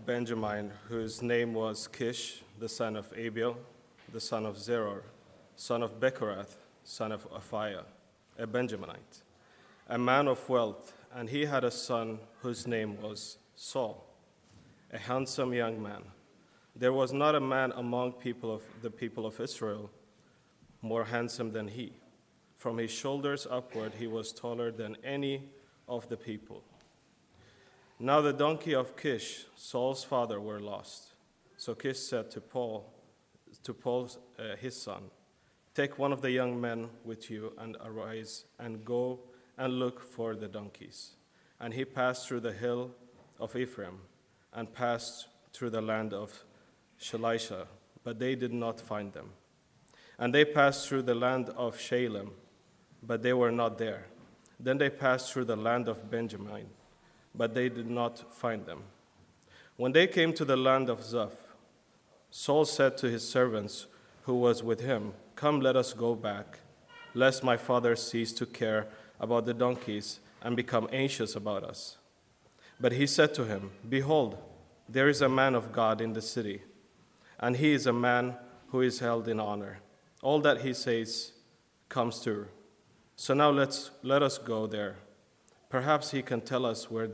Benjamin, whose name was Kish, the son of Abiel, the son of Zeror, son of Bechorath, son of Aphiah, a Benjaminite, a man of wealth, and he had a son whose name was Saul, a handsome young man. There was not a man among the people of Israel more handsome than he. From his shoulders upward he was taller than any of the people. Now the donkey of Kish, Saul's father, were lost. So Kish said to Paul, his son, "Take one of the young men with you and arise and go and look for the donkeys." And he passed through the hill of Ephraim and passed through the land of Shalisha, but they did not find them. And they passed through the land of Shalem, but they were not there. Then they passed through the land of Benjamin, but they did not find them. When they came to the land of Zuph, Saul said to his servants who was with him, "Come, let us go back, lest my father cease to care about the donkeys and become anxious about us." But he said to him, "Behold, there is a man of God in the city, and he is a man who is held in honor. All that he says comes true. So now let us go there. Perhaps he can tell us where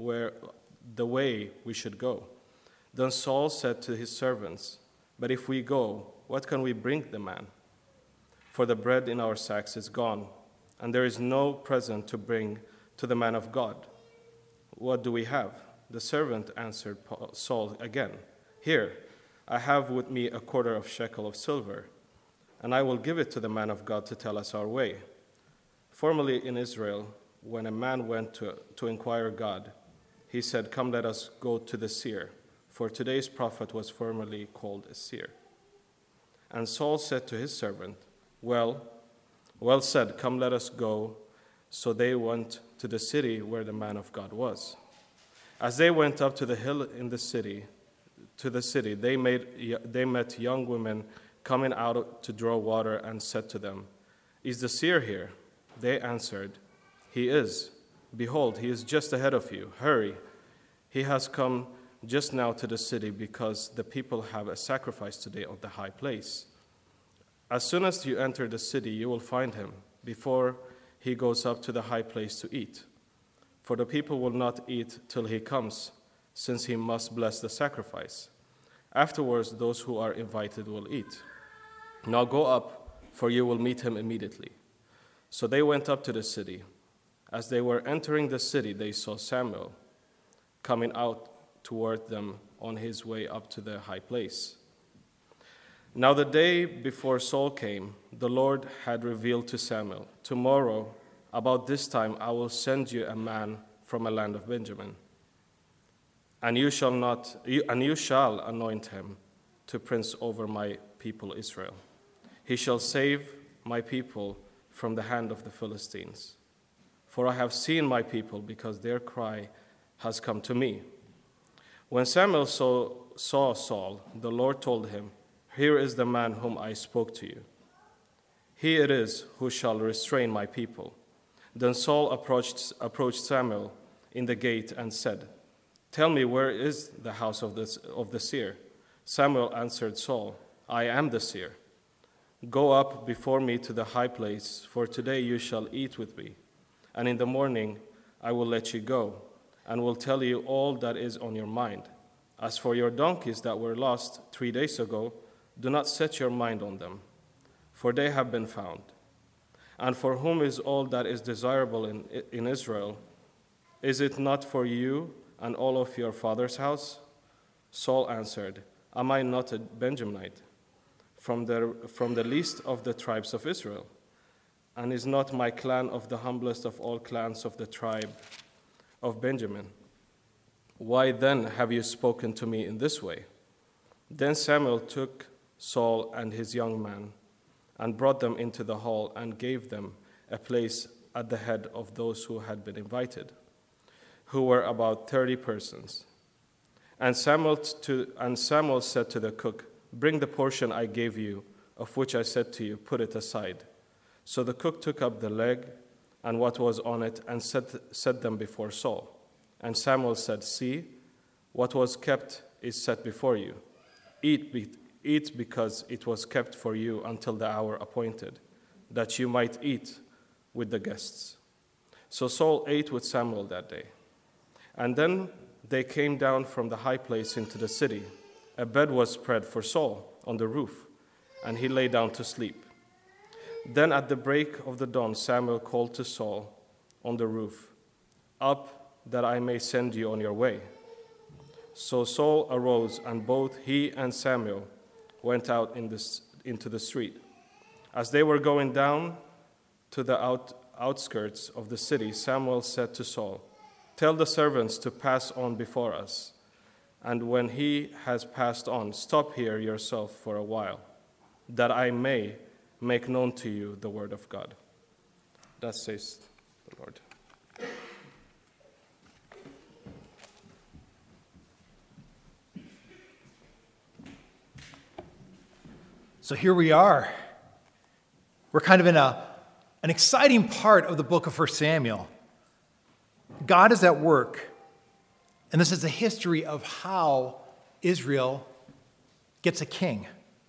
the way we should go." Then Saul said to his servants, "But if we go, what can we bring the man? For the bread in our sacks is gone, and there is no present to bring to the man of God. What do we have?" The servant answered Saul again, "Here, I have with me a quarter of shekel of silver, and I will give it to the man of God to tell us our way. Formerly in Israel, when a man went to inquire God, he said, 'Come, let us go to the seer,' for today's prophet was formerly called a seer." And Saul said to his servant, Well said, come, let us go." So they went to the city where the man of God was. As they went up to the hill in the city, they met young women coming out to draw water and said to them, "Is the seer here?" They answered, "He is. Behold, he is just ahead of you. Hurry. He has come just now to the city because the people have a sacrifice today on the high place. As soon as you enter the city, you will find him before he goes up to the high place to eat. For the people will not eat till he comes, since he must bless the sacrifice. Afterwards, those who are invited will eat. Now go up, for you will meet him immediately." So they went up to the city. As they were entering the city, they saw Samuel coming out toward them on his way up to the high place. Now the day before Saul came, the Lord had revealed to Samuel, "Tomorrow, about this time, I will send you a man from a land of Benjamin, and you shall anoint him to prince over my people Israel. He shall save my people from the hand of the Philistines. For I have seen my people, because their cry has come to me." When Samuel saw Saul, the Lord told him, "Here is the man whom I spoke to you. He it is who shall restrain my people." Then Saul approached Samuel in the gate and said, "Tell me, where is the house of the seer?" Samuel answered Saul, "I am the seer. Go up before me to the high place, for today you shall eat with me, and in the morning I will let you go, and will tell you all that is on your mind. As for your donkeys that were lost 3 days ago, do not set your mind on them, for they have been found. And for whom is all that is desirable in Israel? Is it not for you and all of your father's house?" Saul answered, "Am I not a Benjaminite, from the least of the tribes of Israel? And is not my clan of the humblest of all clans of the tribe of Benjamin? Why then have you spoken to me in this way?" Then Samuel took Saul and his young man and brought them into the hall and gave them a place at the head of those who had been invited, who were about 30 persons. And Samuel said to the cook, "Bring the portion I gave you, of which I said to you, put it aside." So the cook took up the leg and what was on it and set them before Saul. And Samuel said, "See, What was kept is set before you. Eat because it was kept for you until the hour appointed, that you might eat with the guests." So Saul ate with Samuel that day. And then they came down from the high place into the city. A bed was spread for Saul on the roof, and he lay down to sleep. Then at the break of the dawn, Samuel called to Saul on the roof, "Up, that I may send you on your way." So Saul arose, and both he and Samuel went out into the street. As they were going down to the outskirts of the city, Samuel said to Saul, "Tell the servants to pass on before us, and when he has passed on, stop here yourself for a while, that I may make known to you the word of God." Thus says the Lord. So here we are. We're kind of in an exciting part of the book of 1 Samuel. God is at work, and this is the history of how Israel gets a king.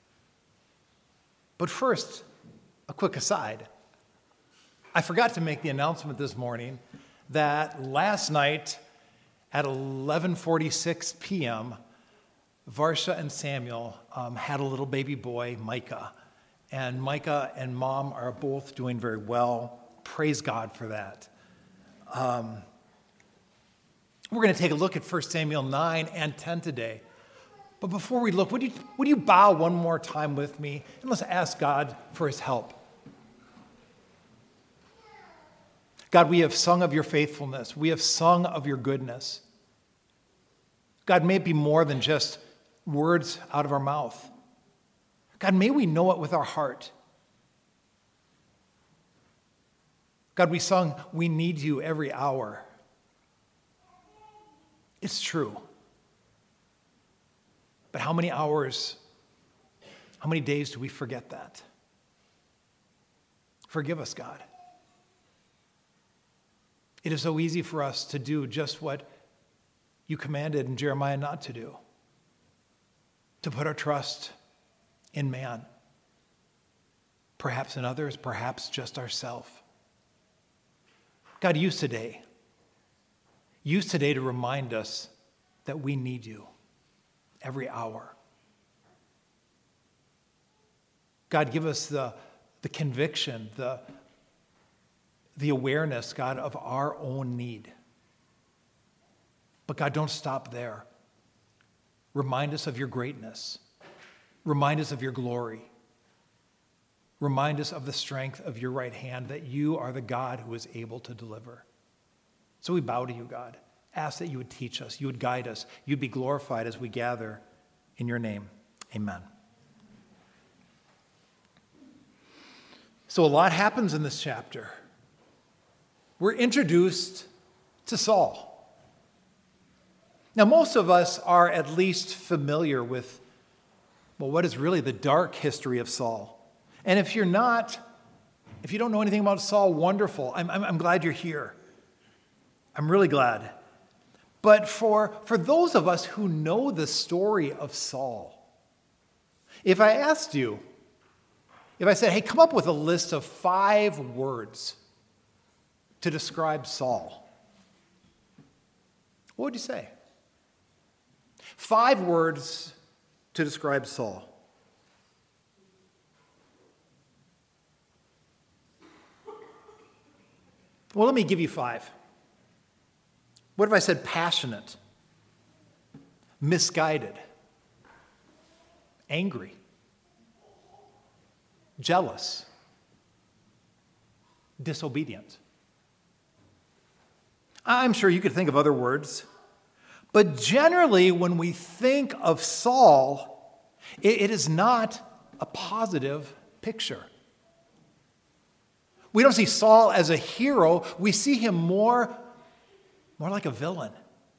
But first, a quick aside. I forgot to make the announcement this morning that last night at 11:46 p.m., Varsha and Samuel had a little baby boy, Micah. And Micah and Mom are both doing very well. Praise God for that. We're going to take a look at 1 Samuel 9 and 10 today. But before we look, would you bow one more time with me, and let's ask God for his help. God, we have sung of your faithfulness. We have sung of your goodness. God, may it be more than just words out of our mouth. God, may we know it with our heart. God, we sung, "We need you every hour." It's true. But how many hours, how many days do we forget that? Forgive us, God. It is so easy for us to do just what you commanded in Jeremiah not to do, to put our trust in man, perhaps in others, perhaps just ourselves. God, use today to remind us that we need you every hour. God, give us the conviction, the awareness, God, of our own need. But God, don't stop there. Remind us of your greatness. Remind us of your glory. Remind us of the strength of your right hand, that you are the God who is able to deliver. So we bow to you, God. Ask that you would teach us, you would guide us, you'd be glorified as we gather in your name. Amen. So a lot happens in this chapter. We're introduced to Saul. Now, most of us are at least familiar with, what is really the dark history of Saul. And if you don't know anything about Saul, wonderful. I'm glad you're here. I'm really glad. But for those of us who know the story of Saul, if I said, hey, come up with a list of 5 words to describe Saul, what would you say? 5 words to describe Saul. Well, let me give you 5. What if I said passionate, misguided, angry, jealous, disobedient? I'm sure you could think of other words, but generally when we think of Saul, it is not a positive picture. We don't see Saul as a hero. We see him more like a villain.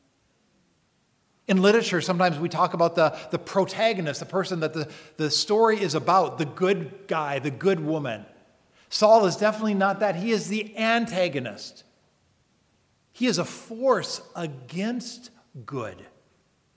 In literature, sometimes we talk about the protagonist, the person that the story is about, the good guy, the good woman. Saul is definitely not that. He is the antagonist. He is a force against good.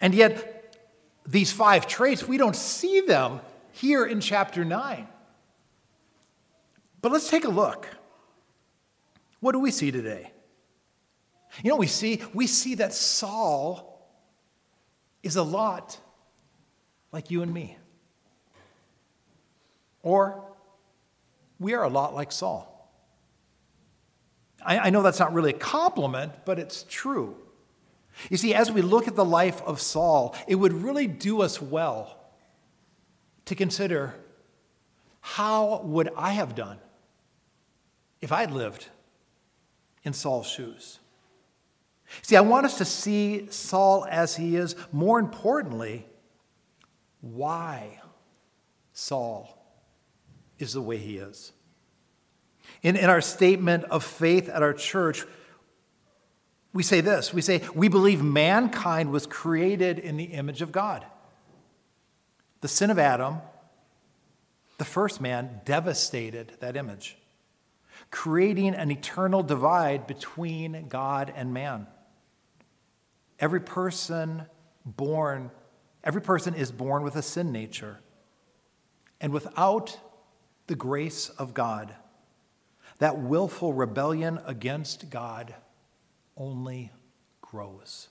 And yet, these 5 traits, we don't see them here in chapter 9. But let's take a look. What do we see today? You know what we see? We see that Saul is a lot like you and me. Or we are a lot like Saul. I know that's not really a compliment, but it's true. You see, as we look at the life of Saul, it would really do us well to consider, how would I have done if I'd lived in Saul's shoes? See, I want us to see Saul as he is. More importantly, why Saul is the way he is. In our statement of faith at our church, we say this. We say, we believe mankind was created in the image of God. The sin of Adam, the first man, devastated that image, creating an eternal divide between God and man. Every person is born with a sin nature. And without the grace of God, that willful rebellion against God only grows.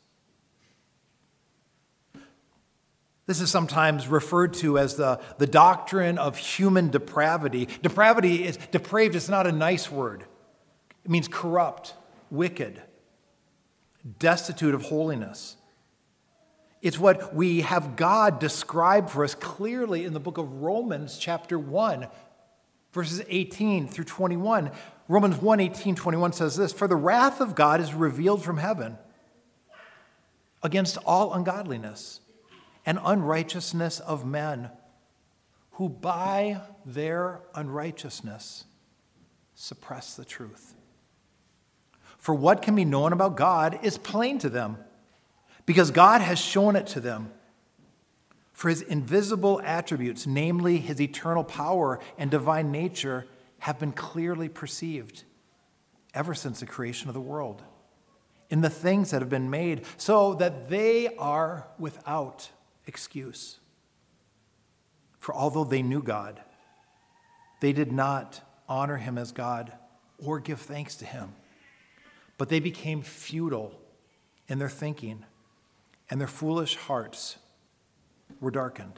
This is sometimes referred to as the doctrine of human depravity. Depraved is not a nice word. It means corrupt, wicked, destitute of holiness. It's what we have God describe for us clearly in the book of Romans chapter 1, verses 18 through 21. Romans 1, 18, 21 says this, "For the wrath of God is revealed from heaven against all ungodliness and unrighteousness of men, who by their unrighteousness suppress the truth. For what can be known about God is plain to them, because God has shown it to them. For his invisible attributes, namely his eternal power and divine nature, have been clearly perceived ever since the creation of the world, in the things that have been made, so that they are without excuse. For although they knew God, they did not honor him as God or give thanks to him, but they became futile in their thinking, and their foolish hearts were darkened."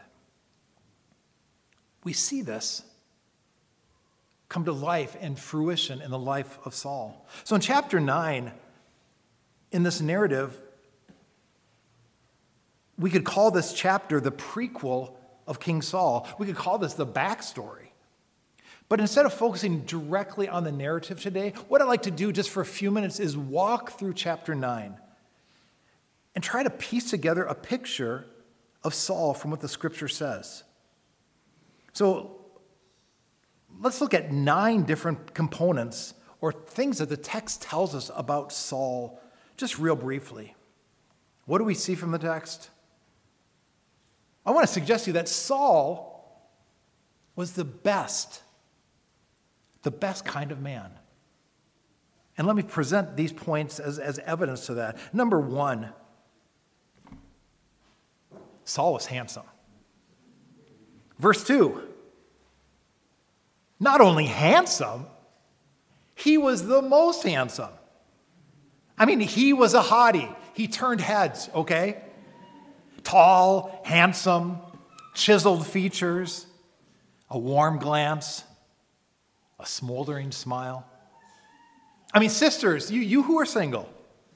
We see this come to life and fruition in the life of Saul. So in chapter 9, in this narrative, we could call this chapter the prequel of King Saul. We could call this the backstory. But instead of focusing directly on the narrative today, what I'd like to do just for a few minutes is walk through chapter 9 and try to piece together a picture of Saul from what the scripture says. So let's look at 9 different components or things that the text tells us about Saul, just real briefly. What do we see from the text? I want to suggest to you that Saul was the best kind of man. And let me present these points as evidence to that. Number 1, Saul was handsome. Verse 2, not only handsome, he was the most handsome. I mean, he was a hottie. He turned heads, okay? Tall, handsome, chiseled features, a warm glance, a smoldering smile. I mean, sisters, you who are single,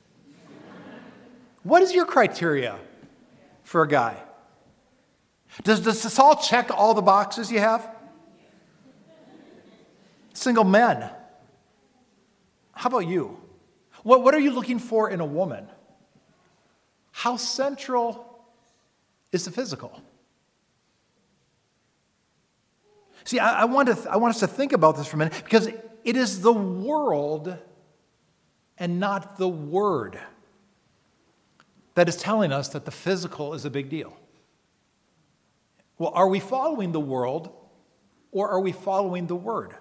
what is your criteria for a guy? Does Saul check all the boxes you have? Single men, how about you? What are you looking for in a woman? How central is the physical? See, I want us to think about this for a minute, because it is the world and not the word that is telling us that the physical is a big deal. Well, are we following the world or are we following the word?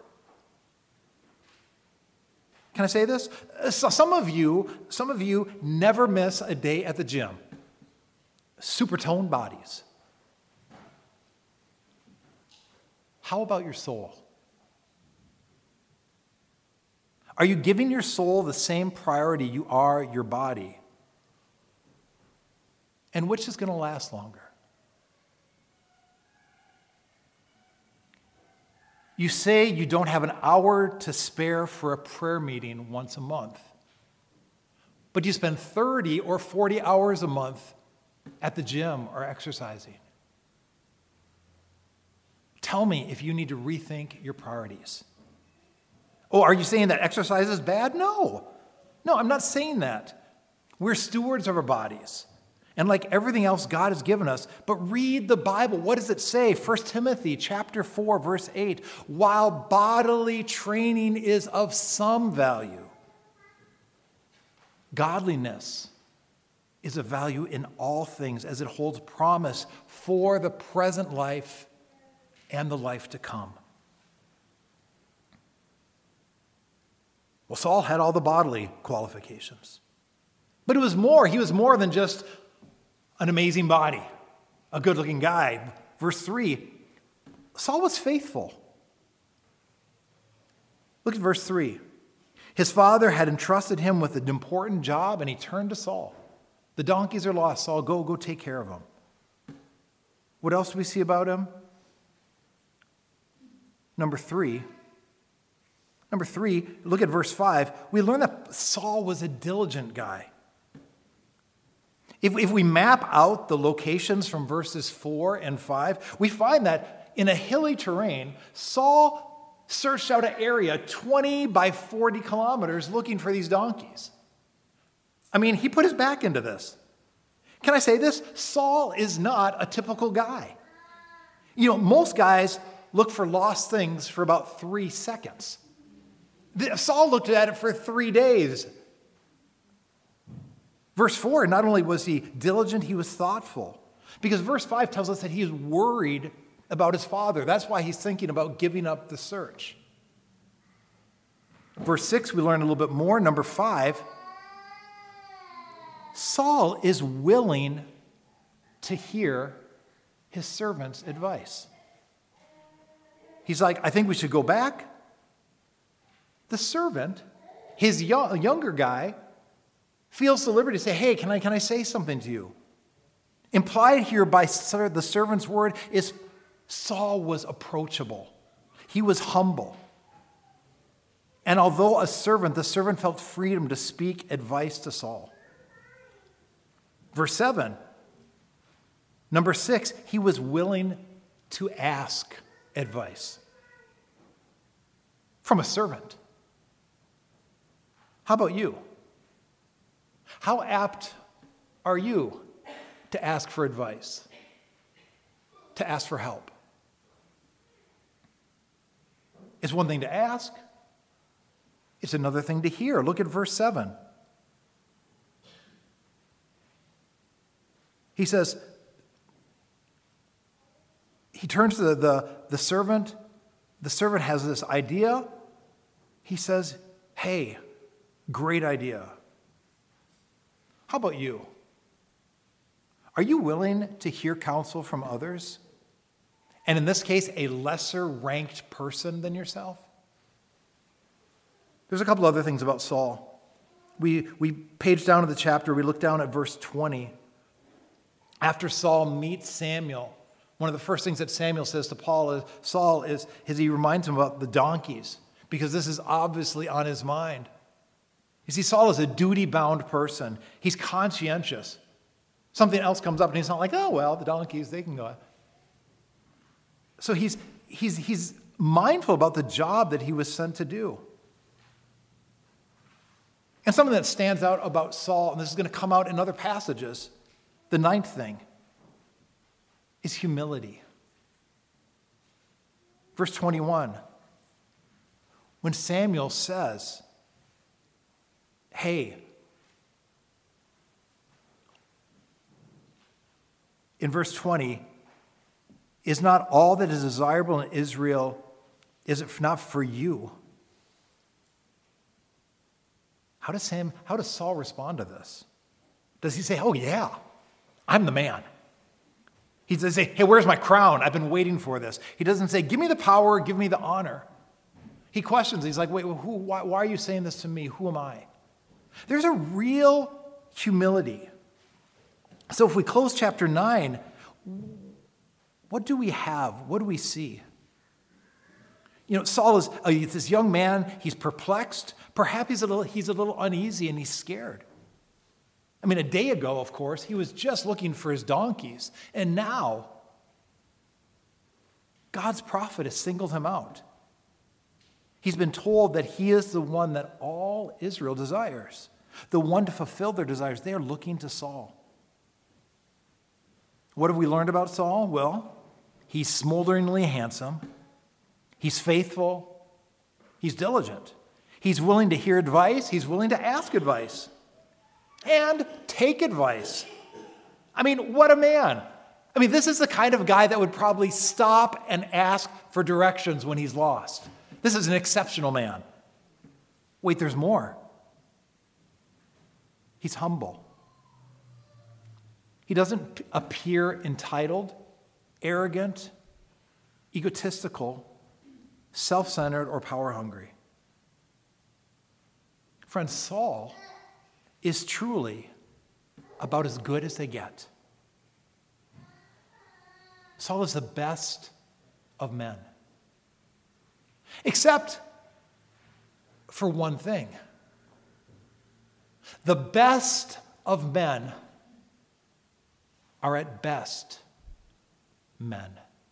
Can I say this? Some of you never miss a day at the gym. super toned bodies. How about your soul? Are you giving your soul the same priority you are your body? And which is going to last longer? You say you don't have an hour to spare for a prayer meeting once a month, but you spend 30 or 40 hours a month at the gym or exercising. Tell me if you need to rethink your priorities. Oh, are you saying that exercise is bad? No, I'm not saying that. We're stewards of our bodies. And like everything else God has given us, but read the Bible. What does it say? 1 Timothy chapter 4, verse 8. While bodily training is of some value, godliness is of value in all things as it holds promise for the present life and the life to come. Well, Saul had all the bodily qualifications. But it was more. He was more than just an amazing body, a good-looking guy. Verse 3, Saul was faithful. Look at verse 3. His father had entrusted him with an important job, and he turned to Saul. The donkeys are lost, Saul. Go take care of them. What else do we see about him? Number three, look at verse 5. We learn that Saul was a diligent guy. If we map out the locations from verses 4 and 5, we find that in a hilly terrain, Saul searched out an area 20 by 40 kilometers looking for these donkeys. I mean, he put his back into this. Can I say this? Saul is not a typical guy. You know, most guys look for lost things for about 3 seconds. Saul looked at it for 3 days. Verse 4, not only was he diligent, he was thoughtful. Because verse 5 tells us that he is worried about his father. That's why he's thinking about giving up the search. Verse 6, we learn a little bit more. Number 5, Saul is willing to hear his servant's advice. He's like, I think we should go back. The servant, his younger guy, feels the liberty to say, hey, can I say something to you? Implied here by the servant's word is Saul was approachable. He was humble. And although a servant, the servant felt freedom to speak advice to Saul. Verse 7, number 6, he was willing to ask advice from a servant. How about you? How apt are you to ask for advice, to ask for help? It's one thing to ask. It's another thing to hear. Look at verse 7. He says, he turns to the servant. The servant has this idea. He says, hey, great idea. How about you? Are you willing to hear counsel from others? And in this case, a lesser ranked person than yourself? There's a couple other things about Saul. We page down to the chapter, we look down at verse 20. After Saul meets Samuel, one of the first things that Samuel says to Saul is he reminds him about the donkeys, because this is obviously on his mind. You see, Saul is a duty-bound person. He's conscientious. Something else comes up and he's not like, oh, well, the donkeys, they can go. So he's mindful about the job that he was sent to do. And something that stands out about Saul, and this is going to come out in other passages, the 9th thing is humility. Verse 21, when Samuel says, hey, in verse 20, is not all that is desirable in Israel, is it not for you? How does Saul respond to this? Does he say, oh yeah, I'm the man. He doesn't say, hey, where's my crown? I've been waiting for this. He doesn't say, give me the power, give me the honor. He questions. He's like, wait, why are you saying this to me? Who am I? There's a real humility. So if we close chapter 9, what do we have? What do we see? Saul is this young man. He's perplexed. Perhaps he's a little uneasy and he's scared. I mean, a day ago, of course, he was just looking for his donkeys. And now, God's prophet has singled him out. He's been told that he is the one that all Israel desires, the one to fulfill their desires. They are looking to Saul. What have we learned about Saul? Well, he's smolderingly handsome. He's faithful. He's diligent. He's willing to hear advice. He's willing to ask advice. And take advice. I mean, what a man. I mean, this is the kind of guy that would probably stop and ask for directions when he's lost. This is an exceptional man. Wait, there's more. He's humble. He doesn't appear entitled, arrogant, egotistical, self-centered, or power-hungry. Friends, Saul is truly about as good as they get. Saul is the best of men. Except for one thing. The best of men are at best men.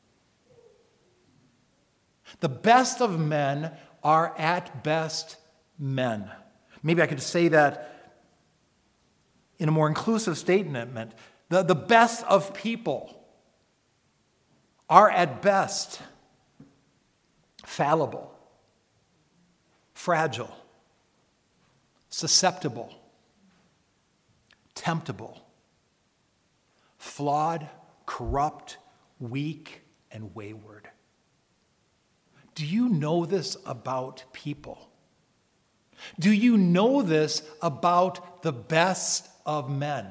The best of men are at best men. Maybe I could say that in a more inclusive statement. The best of people are at best fallible, fragile, susceptible, temptable, flawed, corrupt, weak, and wayward. Do you know this about people? Do you know this about the best of men?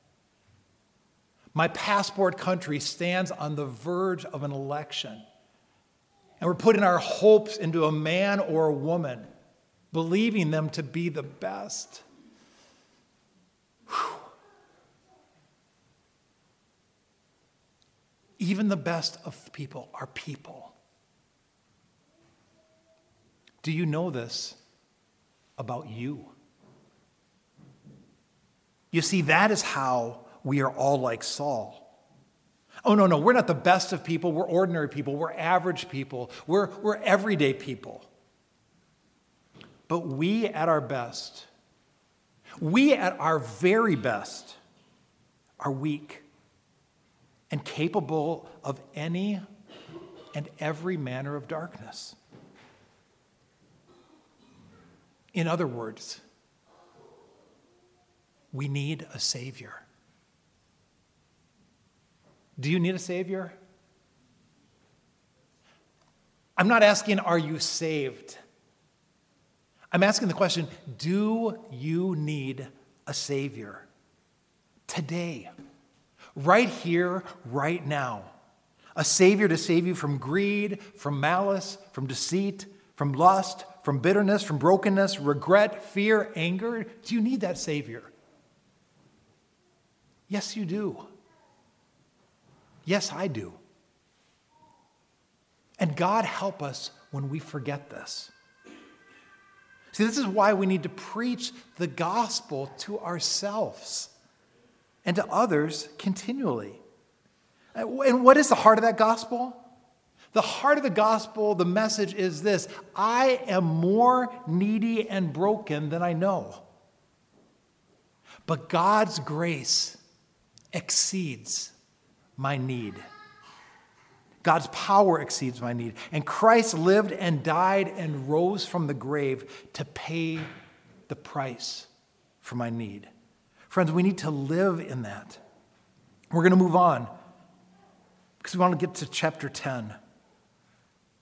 My passport country stands on the verge of an election, and we're putting our hopes into a man or a woman, believing them to be the best. Whew. Even the best of people are people. Do you know this about you? You see, that is how we are all like Saul. Oh, no, we're not the best of people. We're ordinary people. We're average people. We're everyday people. But we at our best, we at our very best, are weak and capable of any and every manner of darkness. In other words, we need a Savior. Do you need a Savior? I'm not asking, are you saved? I'm asking the question, do you need a Savior? Today, right here, right now. A Savior to save you from greed, from malice, from deceit, from lust, from bitterness, from brokenness, regret, fear, anger. Do you need that Savior? Yes, you do. Yes, I do. And God help us when we forget this. See, this is why we need to preach the gospel to ourselves and to others continually. And what is the heart of that gospel? The heart of the gospel, the message is this: I am more needy and broken than I know. But God's grace exceeds my need. God's power exceeds my need. And Christ lived and died and rose from the grave to pay the price for my need. Friends, we need to live in that. We're going to move on because we want to get to chapter 10.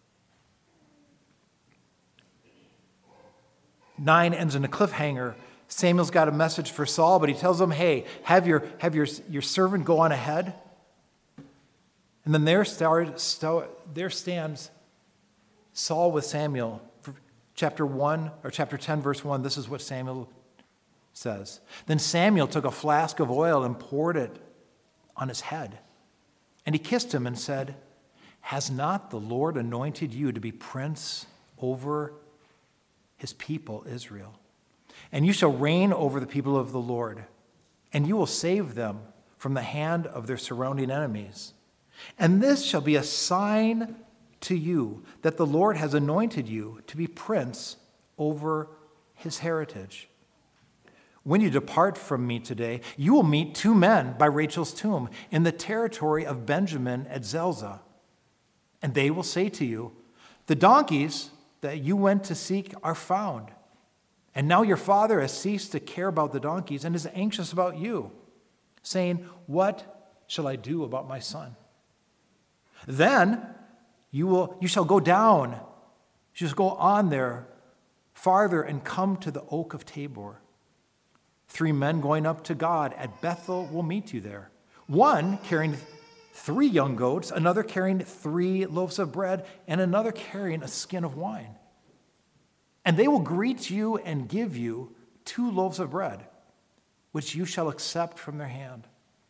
Nine ends in a cliffhanger Samuel's got a message for Saul, but he tells him, hey, have your servant go on ahead. And then there stands Saul with Samuel. Chapter 10, verse 1, this is what Samuel says. Then Samuel took a flask of oil and poured it on his head. And he kissed him and said, has not the Lord anointed you to be prince over his people, Israel? And you shall reign over the people of the Lord, and you will save them from the hand of their surrounding enemies. And this shall be a sign to you that the Lord has anointed you to be prince over his heritage. When you depart from me today, you will meet 2 men by Rachel's tomb in the territory of Benjamin at Zelzah. And they will say to you, the donkeys that you went to seek are found. And now your father has ceased to care about the donkeys and is anxious about you, saying, what shall I do about my son? Then you shall go down, you shall go on there farther and come to the oak of Tabor. 3 men going up to God at Bethel will meet you there. One carrying 3 young goats, another carrying 3 loaves of bread, and another carrying a skin of wine. And they will greet you and give you 2 loaves of bread, which you shall accept from their hand.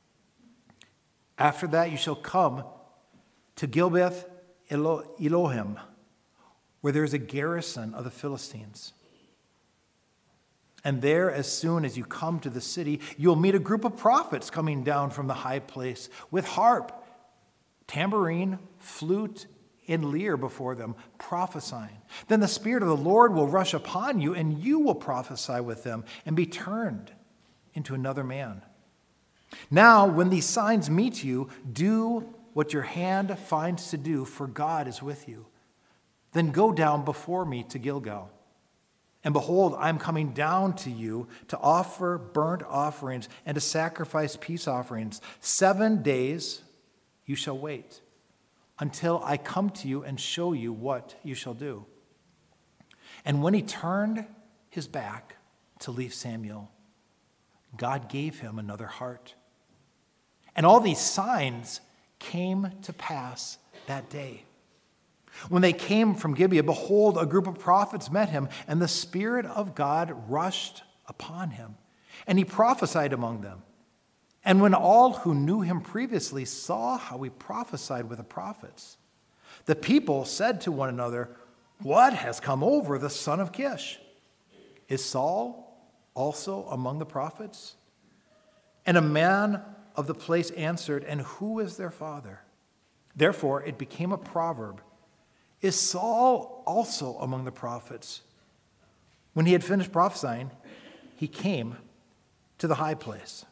After that you shall come to Gilbeth Elohim, where there is a garrison of the Philistines. And there, as soon as you come to the city, you'll meet a group of prophets coming down from the high place with harp, tambourine, flute, and lyre before them, prophesying. Then the Spirit of the Lord will rush upon you, and you will prophesy with them and be turned into another man. Now, when these signs meet you, do what your hand finds to do, for God is with you. Then go down before me to Gilgal. And behold, I am coming down to you to offer burnt offerings and to sacrifice peace offerings. 7 days you shall wait until I come to you and show you what you shall do. And when he turned his back to leave Samuel, God gave him another heart. And all these signs came to pass that day. When they came from Gibeah, behold, a group of prophets met him, and the Spirit of God rushed upon him, and he prophesied among them. And when all who knew him previously saw how he prophesied with the prophets, the people said to one another, what has come over the son of Kish? Is Saul also among the prophets? And a man of the place answered, and who is their father? Therefore it became a proverb, is Saul also among the prophets? When he had finished prophesying, he came to the high place.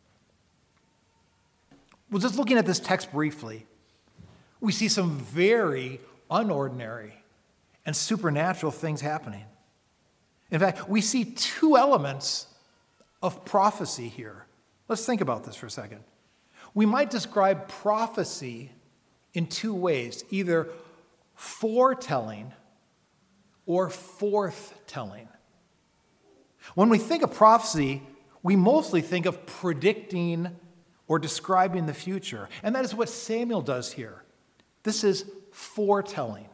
Well, just looking at this text briefly, we see some very unordinary and supernatural things happening. In fact, we see 2 elements of prophecy here. Let's think about this for a second. We might describe prophecy in 2 ways, either foretelling or forthtelling. When we think of prophecy, we mostly think of predicting or describing the future. And that is what Samuel does here. This is foretelling.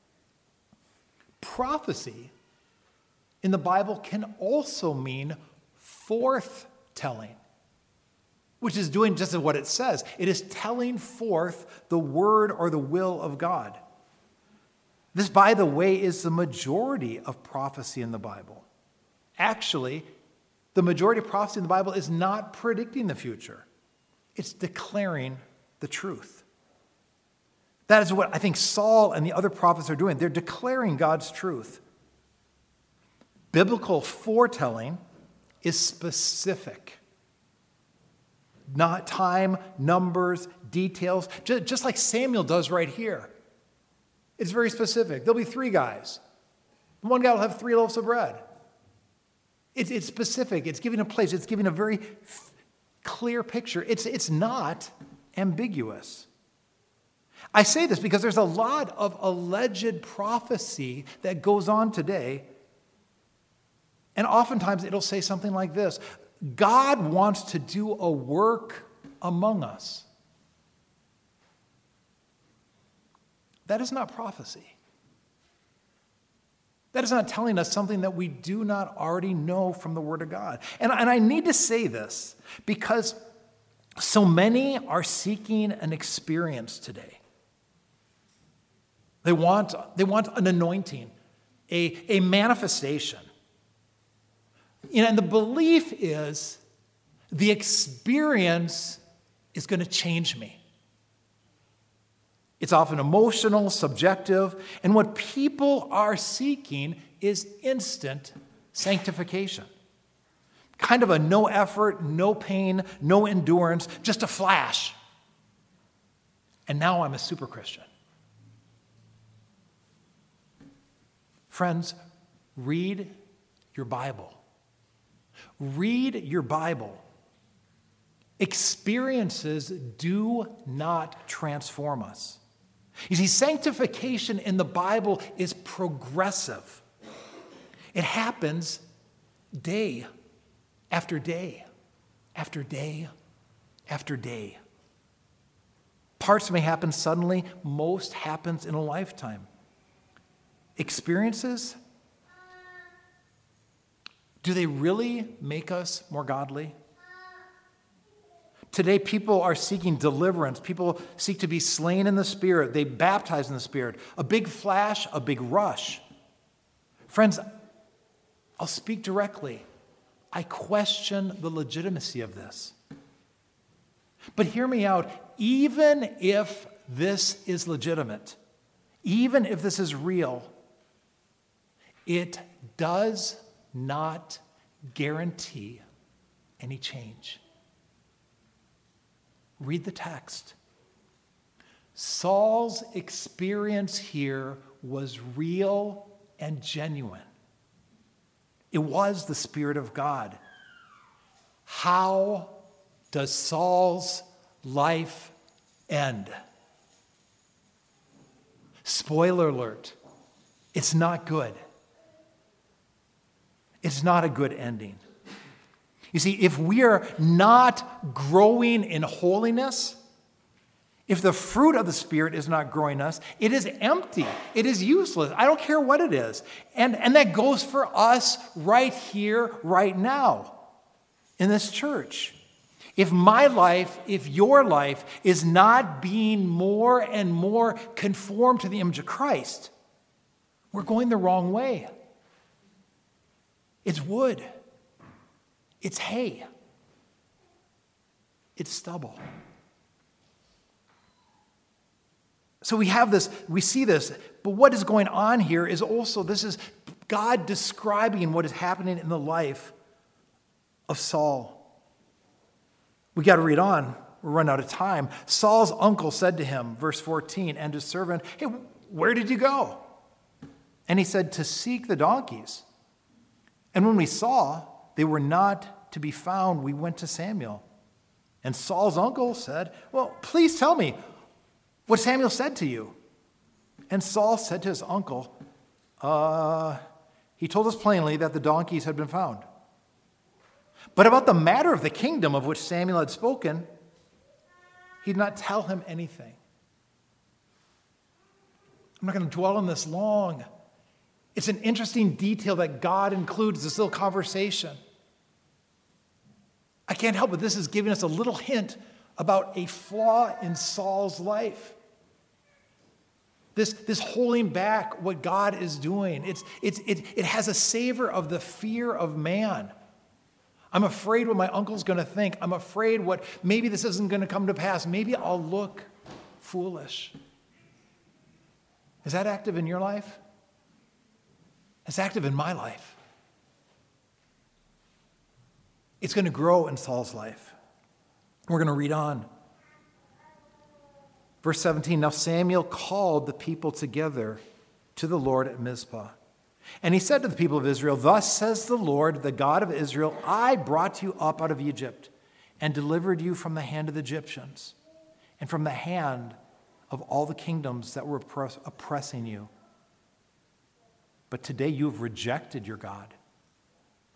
Prophecy in the Bible can also mean forthtelling, which is doing just what it says. It is telling forth the word or the will of God. This, by the way, is the majority of prophecy in the Bible. Actually, the majority of prophecy in the Bible is not predicting the future. It's declaring the truth. That is what I think Saul and the other prophets are doing. They're declaring God's truth. Biblical foretelling is specific. Not time, numbers, details, just like Samuel does right here. It's very specific. There'll be 3 guys. One guy will have 3 loaves of bread. It's specific. It's giving a place. It's giving a very clear picture. It's not ambiguous. I say this because there's a lot of alleged prophecy that goes on today And oftentimes it'll say something like this: God wants to do a work among us. That is not prophecy. That is not telling us something that we do not already know from the Word of God. And I need to say this because so many are seeking an experience today. They want an anointing, a manifestation. And the belief is the experience is going to change me. It's often emotional, subjective, and what people are seeking is instant sanctification. Kind of a no effort, no pain, no endurance, just a flash. And now I'm a super Christian. Friends, read your Bible. Read your Bible. Experiences do not transform us. You see, sanctification in the Bible is progressive. It happens day after day after day after day. Parts may happen suddenly, most happens in a lifetime. Experiences, do they really make us more godly? Today, people are seeking deliverance. People seek to be slain in the Spirit. They baptize in the Spirit. A big flash, a big rush. Friends, I'll speak directly. I question the legitimacy of this. But hear me out. Even if this is legitimate, even if this is real, it does not guarantee any change. Read the text. Saul's experience here was real and genuine. It was the Spirit of God. How does Saul's life end? Spoiler alert, it's not good. It's not a good ending. You see, if we are not growing in holiness, if the fruit of the Spirit is not growing us, it is empty. It is useless. I don't care what it is. And that goes for us right here, right now, in this church. If my life, if your life is not being more and more conformed to the image of Christ, we're going the wrong way. It's wood. It's hay. It's stubble. So we have this, we see this, but what is going on here is also, this is God describing what is happening in the life of Saul. We got to read on. We're running out of time. Saul's uncle said to him, verse 14, and his servant, "Hey, where did you go?" And he said, "To seek the donkeys. And when we saw they were not to be found, we went to Samuel." And Saul's uncle said, "Well, please tell me what Samuel said to you." And Saul said to his uncle, he told us plainly that the donkeys had been found. But about the matter of the kingdom of which Samuel had spoken, he did not tell him anything. I'm not going to dwell on this long. It's an interesting detail that God includes this little conversation. I can't help it. This is giving us a little hint about a flaw in Saul's life. This holding back what God is doing. It has a savor of the fear of man. I'm afraid what my uncle's going to think. I'm afraid what maybe this isn't going to come to pass. Maybe I'll look foolish. Is that active in your life? It's active in my life. It's going to grow in Saul's life. We're going to read on. Verse 17, now Samuel called the people together to the Lord at Mizpah. And he said to the people of Israel, "Thus says the Lord, the God of Israel, I brought you up out of Egypt and delivered you from the hand of the Egyptians and from the hand of all the kingdoms that were oppressing you. But today you have rejected your God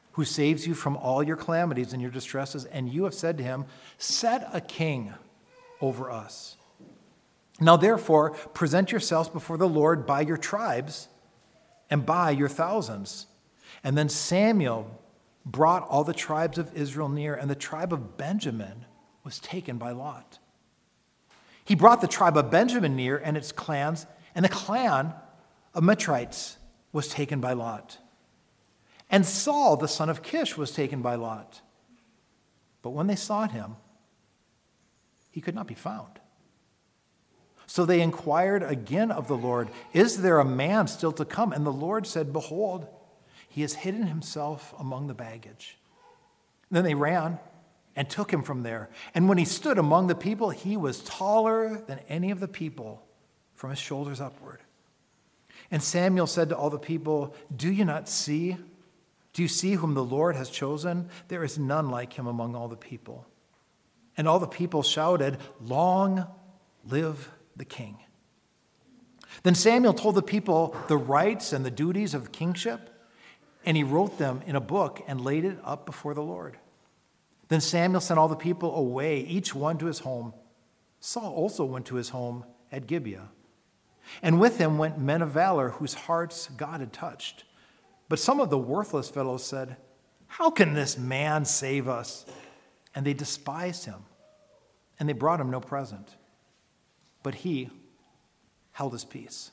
who saves you from all your calamities and your distresses, and you have said to him, set a king over us. Now therefore, present yourselves before the Lord by your tribes and by your thousands. And then Samuel brought all the tribes of Israel near, and the tribe of Benjamin was taken by lot. He brought the tribe of Benjamin near and its clans, and the clan of Metrites was taken by lot. And Saul, the son of Kish, was taken by lot. But when they sought him, he could not be found. So they inquired again of the Lord, is there a man still to come? And the Lord said, behold, he has hidden himself among the baggage. Then they ran and took him from there. And when he stood among the people, he was taller than any of the people from his shoulders upward. And Samuel said to all the people, do you not see? Do you see whom the Lord has chosen? There is none like him among all the people. And all the people shouted, long live the king. Then Samuel told the people the rights and the duties of kingship, and he wrote them in a book and laid it up before the Lord. Then Samuel sent all the people away, each one to his home. Saul also went to his home at Gibeah. And with him went men of valor whose hearts God had touched. But some of the worthless fellows said, how can this man save us? And they despised him, and they brought him no present. But he held his peace.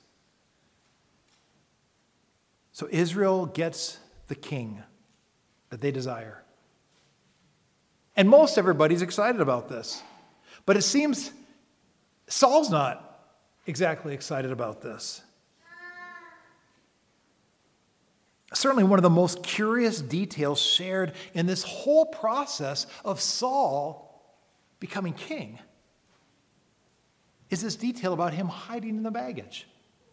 So Israel gets the king that they desire. And most everybody's excited about this. But it seems Saul's not exactly excited about this. Certainly one of the most curious details shared in this whole process of Saul becoming king is this detail about him hiding in the baggage.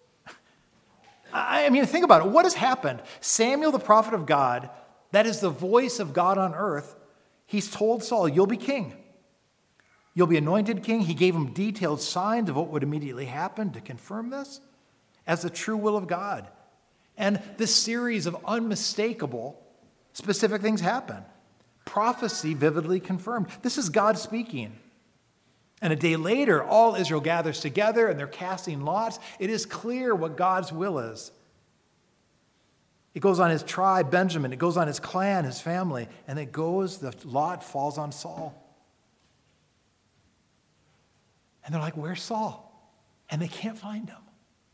I mean, think about it. What has happened? Samuel, the prophet of God, that is the voice of God on earth, he's told Saul, you'll be king. You'll be anointed king. He gave him detailed signs of what would immediately happen to confirm this as the true will of God. And this series of unmistakable, specific things happen. Prophecy vividly confirmed. This is God speaking. And a day later, all Israel gathers together and they're casting lots. It is clear what God's will is. It goes on his tribe, Benjamin. It goes on his clan, his family. And the lot falls on Saul. And they're like, where's Saul? And they can't find him.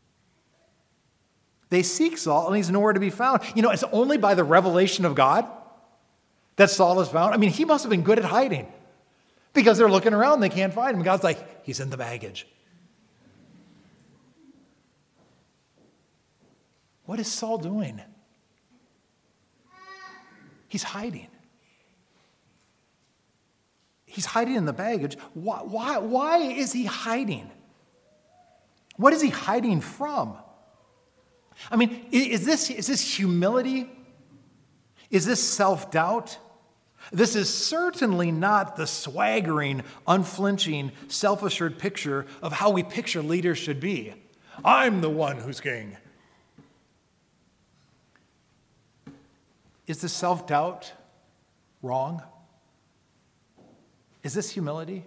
They seek Saul, and he's nowhere to be found. You know, it's only by the revelation of God that Saul is found. I mean, he must have been good at hiding because they're looking around and they can't find him. God's like, he's in the baggage. What is Saul doing? He's hiding. He's hiding in the baggage. Why is he hiding? What is he hiding from? I mean, is this humility? Is this self-doubt? This is certainly not the swaggering, unflinching, self-assured picture of how we picture leaders should be. I'm the one who's king. Is the self-doubt wrong? Is this humility?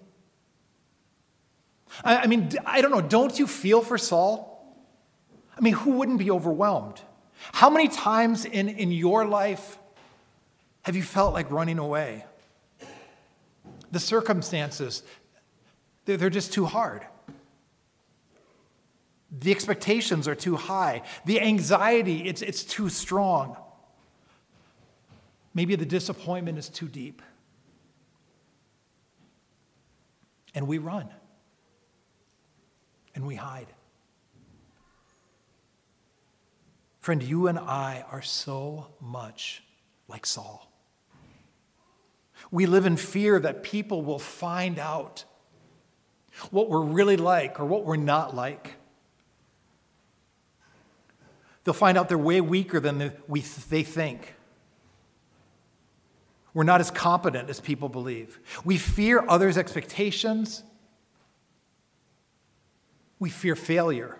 I mean, I don't know, don't you feel for Saul? I mean, who wouldn't be overwhelmed? How many times in your life have you felt like running away? The circumstances, they're just too hard. The expectations are too high. The anxiety, it's too strong. Maybe the disappointment is too deep. And we run. And we hide. Friend, you and I are so much like Saul. We live in fear that people will find out what we're really like or what we're not like. They'll find out they're way weaker than they think. We're not as competent as people believe. We fear others' expectations. We fear failure.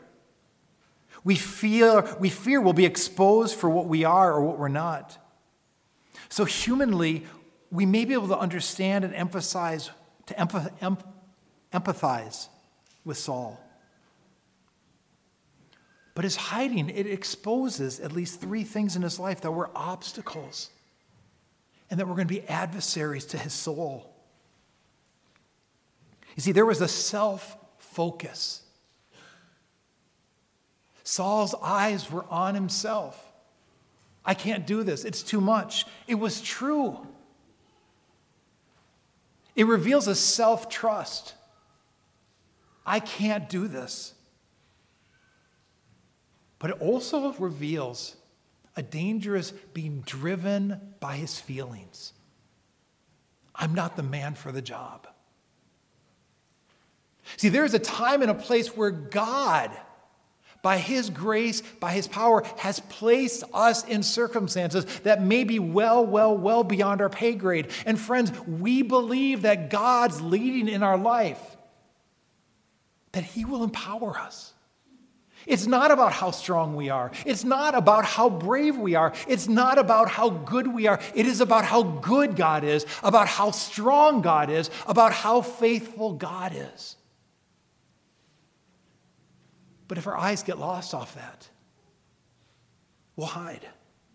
We fear we'll be exposed for what we are or what we're not. So humanly, we may be able to understand and empathize with Saul. But his hiding, it exposes at least 3 things in his life that were obstacles and that were going to be adversaries to his soul. You see, there was a self-focus. Saul's eyes were on himself. I can't do this. It's too much. It was true. It reveals a self-trust. I can't do this. But it also reveals a dangerous being driven by his feelings. I'm not the man for the job. See, there is a time and a place where God, by his grace, by his power, has placed us in circumstances that may be well beyond our pay grade. And friends, we believe that God's leading in our life, that he will empower us. It's not about how strong we are. It's not about how brave we are. It's not about how good we are. It is about how good God is, about how strong God is, about how faithful God is. But if our eyes get lost off that, we'll hide.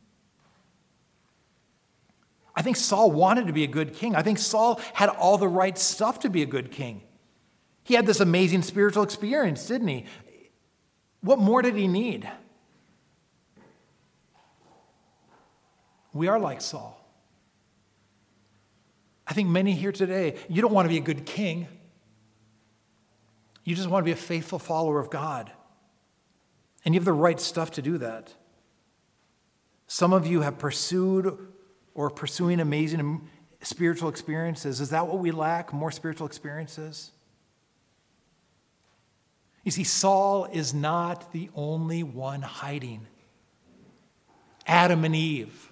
I think Saul wanted to be a good king. I think Saul had all the right stuff to be a good king. He had this amazing spiritual experience, didn't he? What more did he need? We are like Saul. I think many here today, you don't want to be a good king. You just want to be a faithful follower of God. And you have the right stuff to do that. Some of you have pursued or pursuing amazing spiritual experiences. Is that what we lack? More spiritual experiences? You see, Saul is not the only one hiding. Adam and Eve.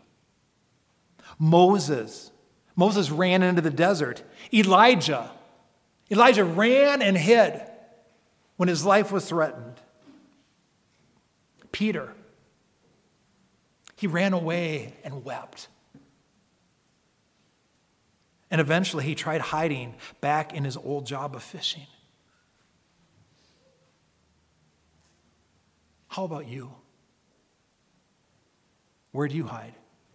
Moses ran into the desert. Elijah ran and hid when his life was threatened. Peter, he ran away and wept. And eventually he tried hiding back in his old job of fishing. How about you? Where do you hide?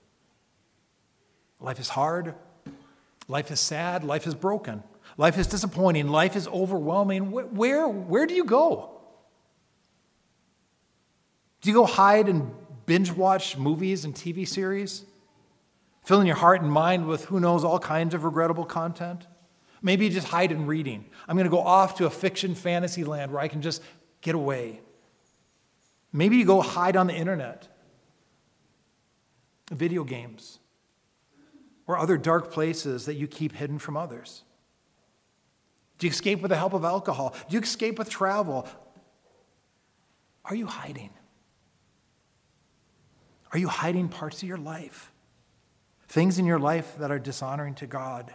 Life is hard. Life is sad. Life is broken. Life is disappointing. Life is overwhelming. Where do you go? Do you go hide and binge watch movies and TV series? Filling your heart and mind with who knows all kinds of regrettable content? Maybe you just hide in reading. I'm going to go off to a fiction fantasy land where I can just get away. Maybe you go hide on the internet, video games, or other dark places that you keep hidden from others. Do you escape with the help of alcohol? Do you escape with travel? Are you hiding? Are you hiding parts of your life? Things in your life that are dishonoring to God?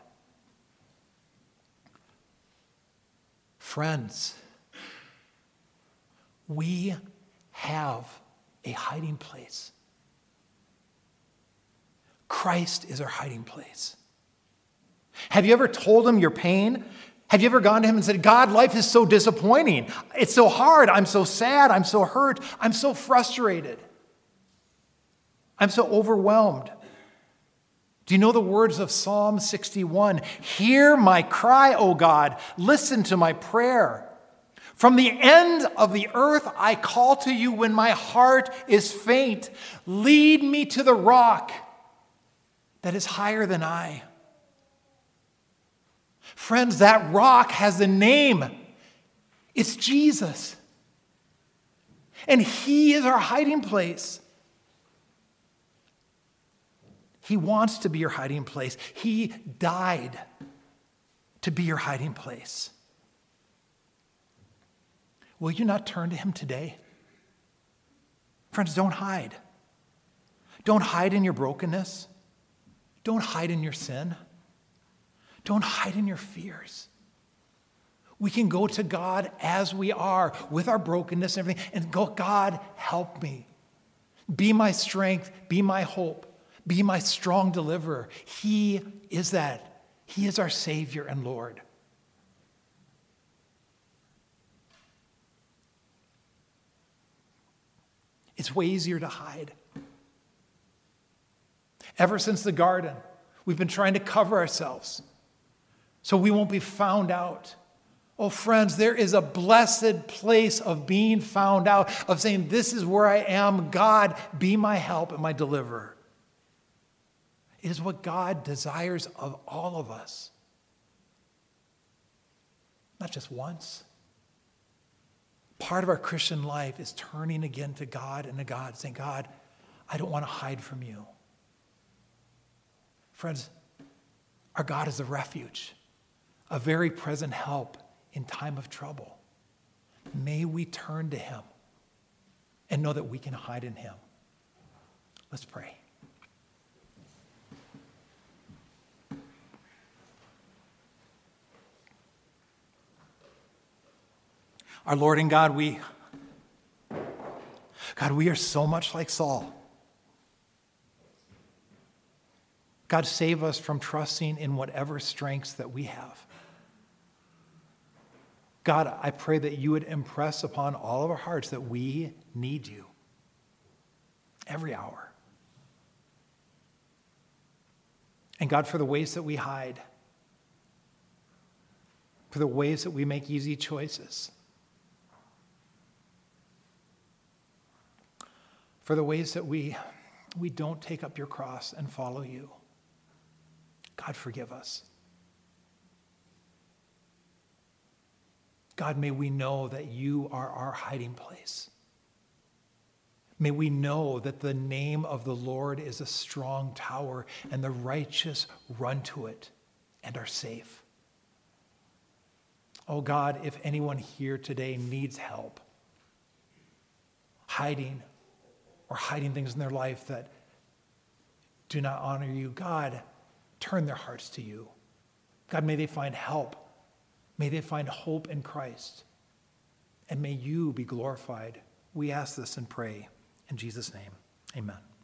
Friends, we have a hiding place. Christ is our hiding place. Have you ever told him your pain? Have you ever gone to him and said, God, life is so disappointing. It's so hard. I'm so sad. I'm so hurt. I'm so frustrated. I'm so overwhelmed. Do you know the words of Psalm 61? Hear my cry, O God. Listen to my prayer. From the end of the earth I call to you when my heart is faint. Lead me to the rock that is higher than I. Friends, that rock has a name. It's Jesus. And he is our hiding place. He wants to be your hiding place. He died to be your hiding place. Will you not turn to him today? Friends, don't hide. Don't hide in your brokenness. Don't hide in your sin. Don't hide in your fears. We can go to God as we are with our brokenness and everything and go, God, help me. Be my strength. Be my hope. Be my strong deliverer. He is that. He is our Savior and Lord. It's way easier to hide. Ever since the garden, we've been trying to cover ourselves so we won't be found out. Oh, friends, there is a blessed place of being found out, of saying, this is where I am. God, be my help and my deliverer. It is what God desires of all of us. Not just once. Part of our Christian life is turning again to God and to God, saying, God, I don't want to hide from you. Friends, our God is a refuge, a very present help in time of trouble. May we turn to him and know that we can hide in him. Let's pray. Our Lord and God, we are so much like Saul. God, save us from trusting in whatever strengths that we have. God, I pray that you would impress upon all of our hearts that we need you every hour. And God, for the ways that we hide, for the ways that we make easy choices, for the ways that we don't take up your cross and follow you. God, forgive us. God, may we know that you are our hiding place. May we know that the name of the Lord is a strong tower, and the righteous run to it and are safe. Oh God, if anyone here today needs help hiding things in their life that do not honor you, God, turn their hearts to you. God, may they find help. May they find hope in Christ. And may you be glorified. We ask this and pray in Jesus' name. Amen.